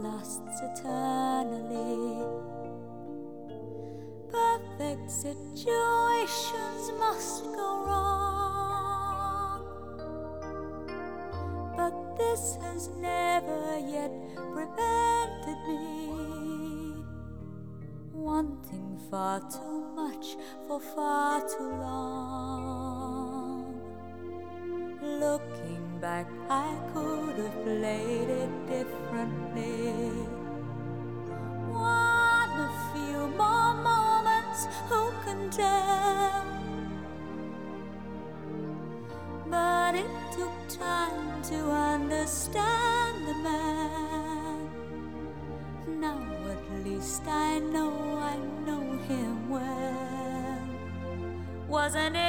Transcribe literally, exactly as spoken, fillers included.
lasts eternally. Perfect situations must go wrong, but this has never yet prevented me wanting far too much for far too long. Looking back, I could have played it differently. One a few more moments, who can tell? But it took time to understand the man. Now at least I know, I know him well. Wasn't it